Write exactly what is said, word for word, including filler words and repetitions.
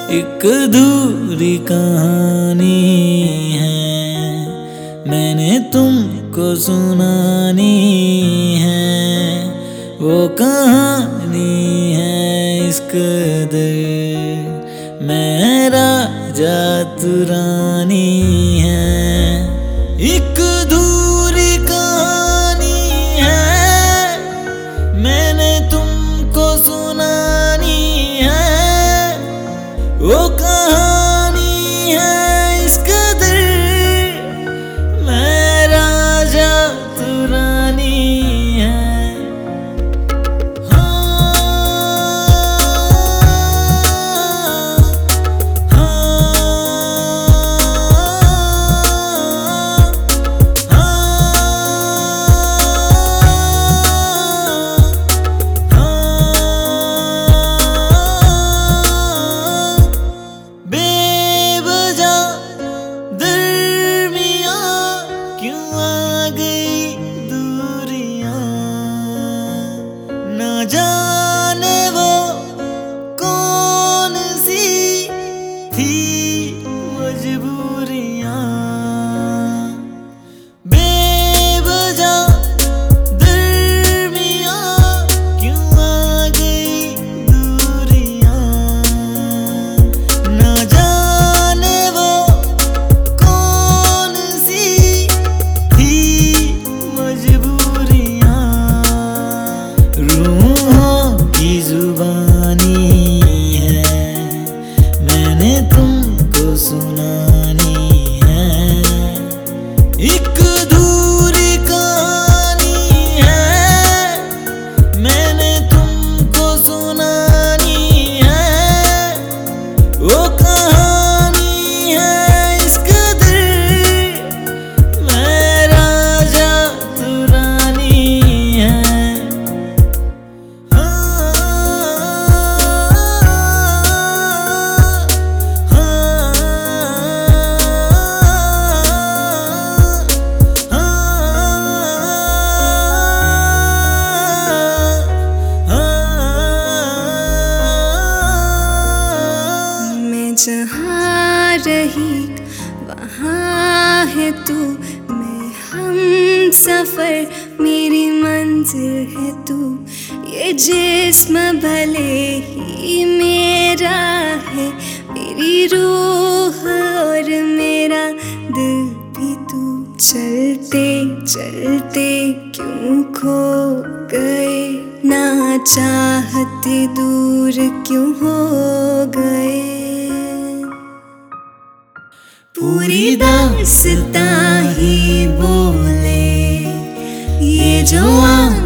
एक अधूरी कहानी है, मैंने तुमको सुनानी है। वो कहानी है इस कदर, मैं राजा तू रानी है। एक अधूरी कहानी है, मैंने तुमको सुनानी है। वो कहानी है इस कदर, मैं राजा तू रानी है। जाने वो कौन सी थी मजबूरियां, बेवजह दरमियां क्यों आ गई दूरियां। ना जाने वो कौन सी थी मजबूरियां। की जुबानी है, मैंने तुमको सुनानी है। एक अधूरी कहानी है, मैंने तुमको सुनानी है। वो कहानी है इस कदर, मैं राजा तू रानी है। जहाँ रही वहाँ है तू, मैं हम सफर मेरी मंजिल है तू। ये जिस्म भले ही मेरा है, मेरी रूह और मेरा दिल भी तू। चलते चलते क्यों खो गए, ना चाहते दूर क्यों हो गए। पूरी दास्तां ही बोले ये जो